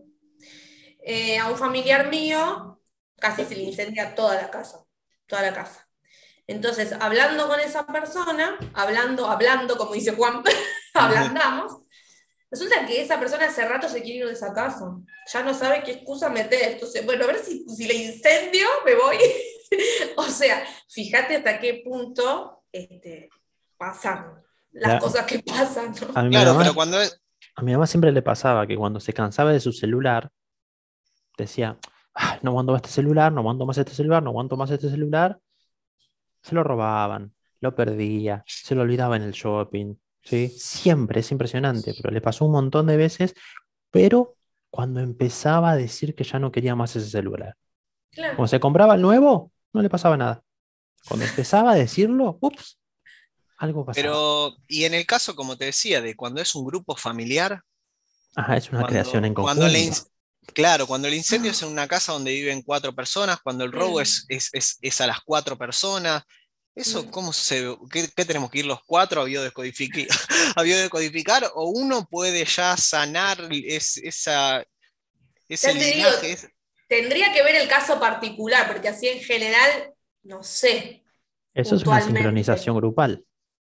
Eh, a un familiar mío casi se le incendia toda la casa, toda la casa. Entonces, hablando con esa persona, hablando, hablando, como dice Juan, ablandamos, resulta que esa persona hace rato se quiere ir de esa casa. Ya no sabe qué excusa meter. Entonces, bueno, a ver si, si le incendio, me voy. O sea, fíjate hasta qué punto este, pasan las la- cosas que pasan, a ¿no? mi Claro, pero mamá, cuando es, a mi mamá siempre le pasaba que cuando se cansaba de su celular, decía, "Ay, no aguanto más este celular, no aguanto más este celular, no aguanto más este celular". Se lo robaban, lo perdía, se lo olvidaba en el shopping, ¿sí? Siempre, es impresionante, pero le pasó un montón de veces, pero cuando empezaba a decir que ya no quería más ese celular. Cuando Claro. se compraba el nuevo, no le pasaba nada. Cuando empezaba a decirlo, ups, algo pasaba. pero, y en el caso, como te decía, de cuando es un grupo familiar, Ajá, es una creación en cuando, cuando le, conjunto. ins- claro, cuando el incendio es en una casa donde viven cuatro personas, cuando el robo Mm, es, es, es, es a las cuatro personas, ¿eso mm. cómo se, qué, qué tenemos que ir los cuatro a biodescodificar, a biodescodificar o uno puede ya sanar es- esa, ese Ya te digo, linaje? es- tendría que ver el caso particular, porque así en general, no sé, Eso es una sincronización puntualmente. grupal.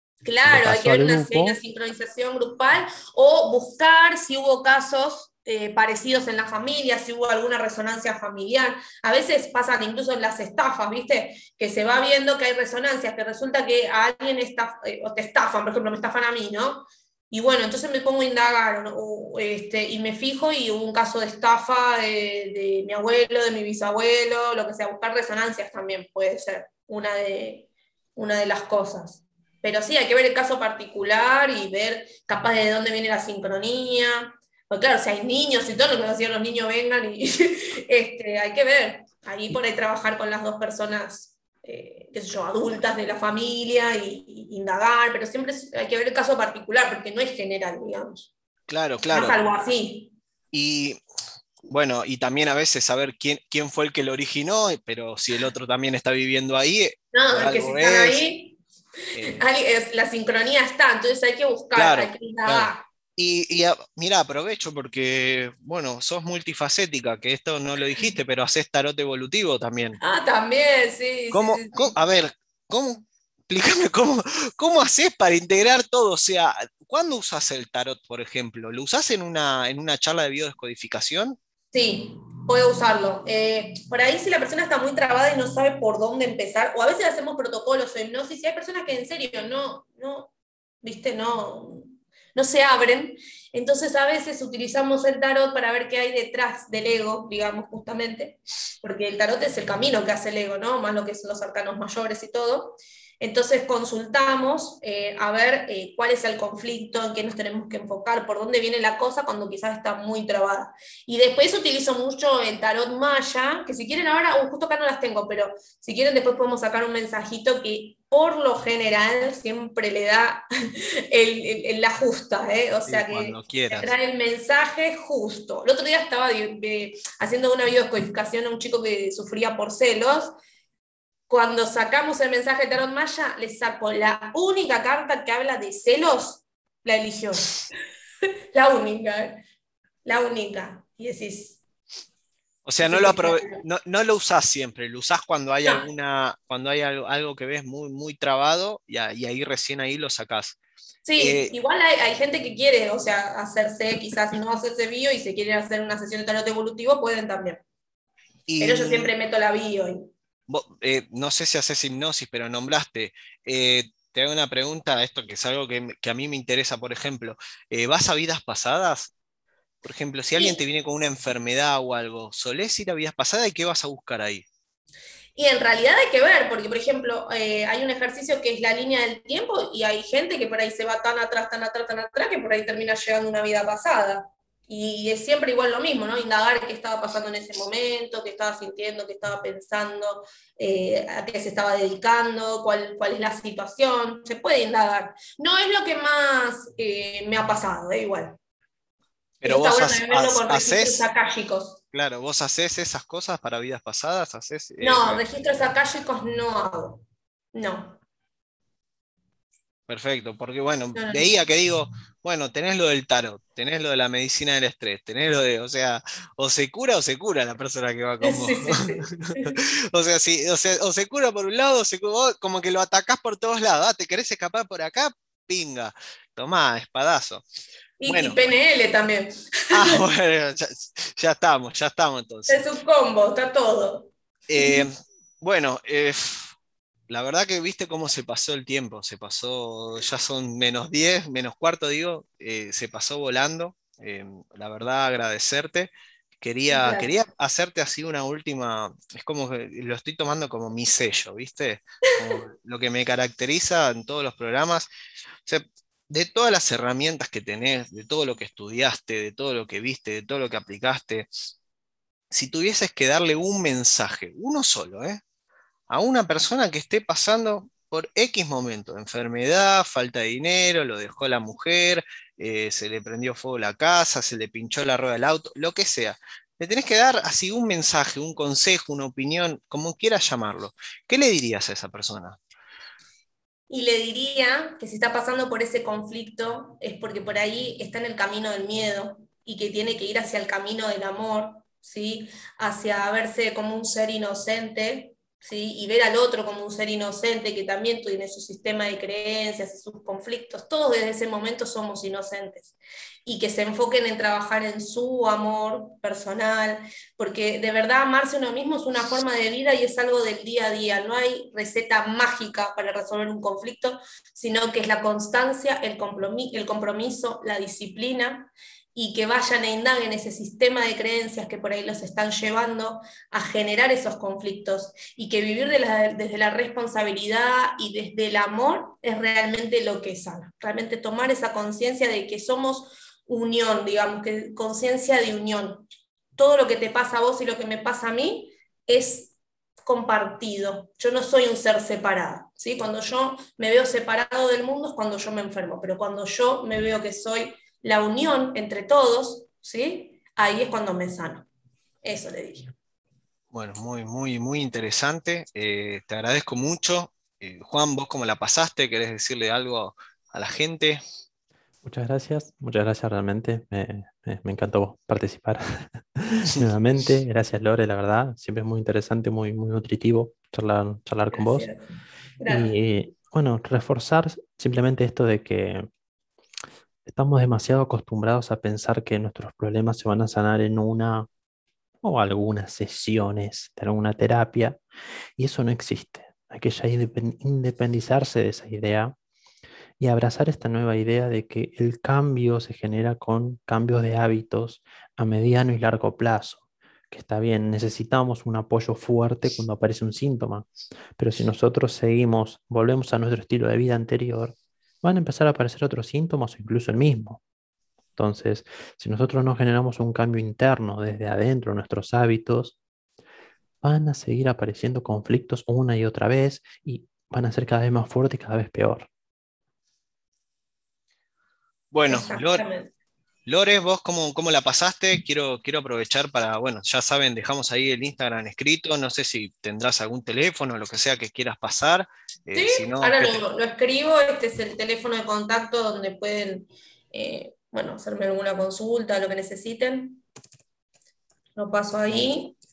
Si le Claro, hay que pasó al ver una, si hay una grupo, sincronización grupal o buscar si hubo casos eh, parecidos en la familia, si hubo alguna resonancia familiar. A veces pasan incluso en las estafas, ¿viste? Que se va viendo que hay resonancias, que resulta que a alguien estaf- eh, o te estafan, por ejemplo, me estafan a mí, ¿no? Y bueno, entonces me pongo a indagar ¿no? o, este, y me fijo y hubo un caso de estafa de, de mi abuelo, de mi bisabuelo, lo que sea, buscar resonancias también puede ser una de, una de las cosas. Pero sí, hay que ver el caso particular y ver capaz de dónde viene la sincronía. Porque claro, si hay niños y todo lo que hacían los niños vengan y este, hay que ver. Ahí por ahí trabajar con las dos personas, eh, qué sé yo, adultas de la familia y, y indagar, pero siempre es- hay que ver el caso particular porque no es general, digamos. Claro, Más claro. algo así. Y bueno, y también a veces saber quién, quién fue el que lo originó, pero si el otro también está viviendo ahí, eh, por No, que si algo están es. ahí, eh, ahí es- la sincronía está, entonces hay que buscar, hay claro, que claro. indagar. Y, y a- mira, aprovecho porque, bueno, sos multifacética, que esto no lo dijiste, pero haces tarot evolutivo también. Ah, también, sí, sí, ¿Cómo, sí, cómo- sí. a ver, ¿cómo, explícame cómo, cómo haces para integrar todo? O sea, ¿cuándo usas el tarot, por ejemplo? ¿Lo usás en una, en una charla de biodescodificación? Sí, puedo usarlo. Eh, por ahí si la persona está muy trabada y no sabe por dónde empezar, o a veces hacemos protocolos o hipnosis, y hay personas que en serio no, no, viste, no, no se abren. Entonces a veces utilizamos el tarot para ver qué hay detrás del ego, digamos, justamente, porque el tarot es el camino que hace el ego, ¿no? Más lo que son los arcanos mayores y todo. Entonces consultamos eh, a ver eh, cuál es el conflicto, en qué nos tenemos que enfocar, por dónde viene la cosa cuando quizás está muy trabada. Y después utilizo mucho el tarot maya, que si quieren ahora, uh, justo acá no las tengo, pero si quieren después podemos sacar un mensajito que por lo general siempre le da el, el, el la justa, ¿eh? O Sí, sea que cuando te quieras. trae el mensaje justo. El otro día estaba de, de, haciendo una biodescodificación a un chico que sufría por celos. Cuando sacamos el mensaje de Tarot Maya, le saco la única carta que habla de celos, la eligió. La única, ¿eh? La única. Y decís, O O sea, Así no lo, que aprove- no, no lo usás siempre, lo usás cuando hay no. alguna, cuando hay algo, algo que ves muy, muy trabado y, a- y ahí recién ahí lo sacás. Sí, Eh, igual hay, hay gente que quiere, o sea, hacerse, quizás no hacerse bio y se quiere hacer una sesión de tarot evolutivo, pueden también. Pero yo y siempre meto la bio. Y- vos, eh, no sé si haces hipnosis, pero nombraste. eh, te hago una pregunta, esto que es algo que, me- que a mí me interesa, por ejemplo. eh, ¿vas a vidas pasadas? Por ejemplo, si alguien te Y, viene con una enfermedad o algo, ¿solés ir a vidas pasadas y qué vas a buscar ahí? y en realidad hay que ver, porque por ejemplo, eh, hay un ejercicio que es la línea del tiempo y hay gente que por ahí se va tan atrás, tan atrás, tan atrás, que por ahí termina llegando a una vida pasada. Y es siempre igual lo mismo, ¿no? Indagar qué estaba pasando en ese momento, qué estaba sintiendo, qué estaba pensando, eh, a qué se estaba dedicando, cuál, cuál es la situación. Se puede indagar. No es lo que más eh, me ha pasado, eh, igual. Eso Pero está vos bueno has- también verlo has- con registros haces, akáshicos. claro, vos haces esas cosas para vidas pasadas, haces, eh, No, re- registros akáshicos no hago. No, perfecto, porque bueno, no, no, no. veía que digo, bueno, tenés lo del tarot, tenés lo de la medicina del estrés, tenés lo de, o sea, o se cura o se cura la persona que va con vos. Sí, sí, sí. O sea, sí, o sea, o se cura por un lado, o se cu- vos como que lo atacás por todos lados. Ah, ¿te querés escapar por acá? Pinga. Tomá, espadazo. Y, y Bueno, P N L también. ah, bueno, ya, ya estamos, ya estamos entonces. Es un combo, está todo. Eh, bueno, eh, la verdad que viste cómo se pasó el tiempo, se pasó, ya son menos diez menos cuarto digo, eh, se pasó volando. Eh, la verdad agradecerte. Un Quería, placer. quería hacerte así una última, es como que lo estoy tomando como mi sello, ¿viste? Como lo que me caracteriza en todos los programas. O sea, de todas las herramientas que tenés, de todo lo que estudiaste, de todo lo que viste, de todo lo que aplicaste, si tuvieses que darle un mensaje, uno solo, ¿eh? A una persona que esté pasando por X momento, enfermedad, falta de dinero, lo dejó la mujer, eh, se le prendió fuego la casa, se le pinchó la rueda del auto, lo que sea. Le tenés que dar así un mensaje, un consejo, una opinión, como quieras llamarlo. ¿Qué le dirías a esa persona? Y le diría que si está pasando por ese conflicto es porque por ahí está en el camino del miedo y que tiene que ir hacia el camino del amor, ¿sí? Hacia verse como un ser inocente, ¿sí? Y ver al otro como un ser inocente que también tiene su sistema de creencias y sus conflictos. Todos desde ese momento somos inocentes. Y que se enfoquen en trabajar en su amor personal, porque de verdad amarse a uno mismo es una forma de vida y es algo del día a día. No hay receta mágica para resolver un conflicto, sino que es la constancia, el compromiso, el compromiso, la disciplina, y que vayan e indaguen ese sistema de creencias que por ahí los están llevando a generar esos conflictos, y que vivir de la, desde la responsabilidad y desde el amor es realmente lo que sana. Realmente tomar esa conciencia de que somos unión, digamos, que conciencia de unión. Todo lo que te pasa a vos y lo que me pasa a mí es compartido. Yo no soy un ser separado, ¿sí? Cuando yo me veo separado del mundo es cuando yo me enfermo, pero cuando yo me veo que soy la unión entre todos, ¿sí? Ahí es cuando me sano. Eso le diría. Bueno, muy, muy, muy interesante. Eh, te agradezco mucho. Eh, Juan, ¿vos cómo la pasaste? ¿Querés decirle algo a la gente? Muchas gracias, muchas gracias realmente. Me, me- me encantó participar nuevamente. Gracias, Lore, la verdad. Siempre es muy interesante, muy, muy nutritivo charlar, charlar con vos. Gracias. Gracias. Y bueno, reforzar simplemente esto de que estamos demasiado acostumbrados a pensar que nuestros problemas se van a sanar en una o algunas sesiones de alguna terapia, y eso no existe. Hay que ya indepen- independizarse de esa idea y abrazar esta nueva idea de que el cambio se genera con cambios de hábitos a mediano y largo plazo. Que está bien, necesitamos un apoyo fuerte cuando aparece un síntoma, pero si nosotros seguimos, volvemos a nuestro estilo de vida anterior, van a empezar a aparecer otros síntomas o incluso el mismo. Entonces, si nosotros no generamos un cambio interno desde adentro, nuestros hábitos, van a seguir apareciendo conflictos una y otra vez y van a ser cada vez más fuertes y cada vez peor. Bueno, Lore, Exactamente. Lore, ¿vos cómo, cómo la pasaste? Quiero, quiero aprovechar para, bueno, ya saben, dejamos ahí el Instagram escrito. No sé si tendrás algún teléfono o lo que sea que quieras pasar. Sí, Eh, si no, ahora ¿qué te- lo, lo escribo, este es el teléfono de contacto donde pueden, eh, bueno, hacerme alguna consulta, lo que necesiten. Lo paso Muy, ahí.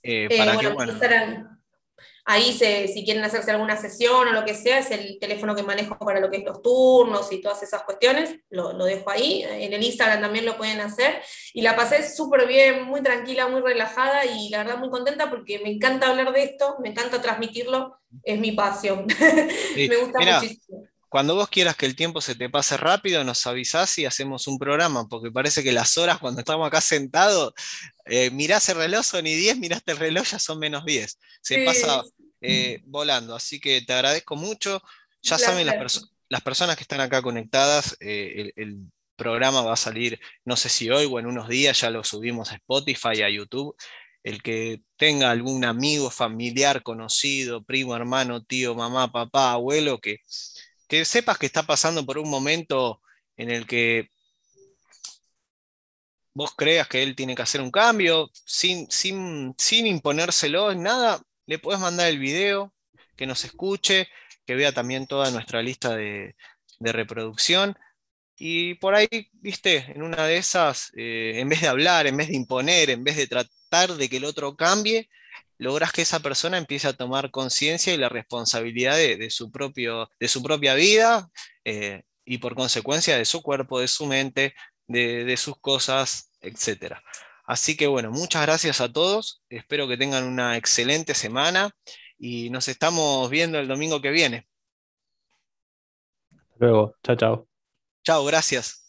eh, Eh, para que, bueno, mi bueno, Instagram, ahí se, si quieren hacerse alguna sesión o lo que sea, es el teléfono que manejo para lo que es los turnos y todas esas cuestiones, lo, lo dejo ahí. En el Instagram también lo pueden hacer. Y la pasé súper bien, muy tranquila, muy relajada y la verdad muy contenta porque me encanta hablar de esto, me encanta transmitirlo, es mi pasión. sí, Me gusta mira, muchísimo. cuando vos quieras que el tiempo se te pase rápido, nos avisás y hacemos un programa, porque parece que las horas cuando estamos acá sentados, eh, mirás el reloj, son y diez, miraste el reloj, ya son menos diez. Se pasa Sí, eh, volando, así que te agradezco mucho. un Ya saben, las, placer. perso- las personas que están acá conectadas, eh, el, el programa va a salir, no sé si hoy o en unos días, ya lo subimos a Spotify, a YouTube. El que tenga algún amigo, familiar, conocido, primo, hermano, tío, mamá, papá, abuelo, que que sepas que está pasando por un momento en el que vos creas que él tiene que hacer un cambio, sin, sin, sin imponérselo en nada, le podés mandar el video, que nos escuche, que vea también toda nuestra lista de, de reproducción. Y por ahí, viste, en una de esas, eh, en vez de hablar, en vez de imponer, en vez de tratar de que el otro cambie, lográs que esa persona empiece a tomar conciencia y la responsabilidad de, de su propio, de su propia vida, eh, y por consecuencia de su cuerpo, de su mente, de, de sus cosas, etcétera. Así que bueno, muchas gracias a todos. Espero que tengan una excelente semana y nos estamos viendo el domingo que viene. Luego, chao, chao. Chao, gracias.